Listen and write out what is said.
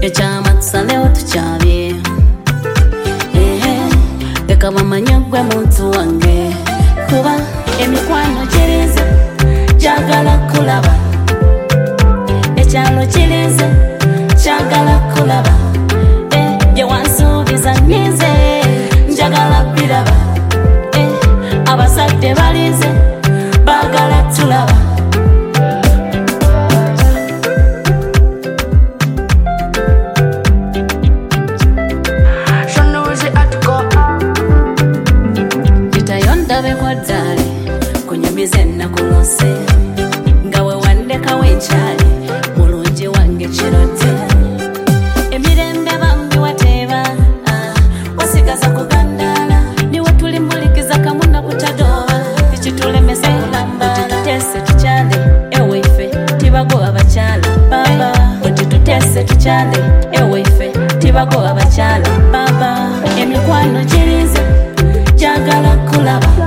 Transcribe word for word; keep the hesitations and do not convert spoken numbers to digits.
Echama tusalewo tukyabye leka bamanye gwe muntu wange kuba emikwano kirize kyagala kulaba ekyalo kirize kyagala kulaba bye wansuubiza nnize njagala biraba abazadde balize baagala tulaba Dale, kunyamize nakulose ngawe wandeka wenchali mulungi wange kirote emirembe bambi wateba ah, wasigaza kugandala niwe tulimbulikiza kamuna kutadoba ichitulemese kulambala tese tuchale ewe ife tibago abachala baba tututese tuchale ewe ife tibago abachala baba emikwano kirize jagala kulaba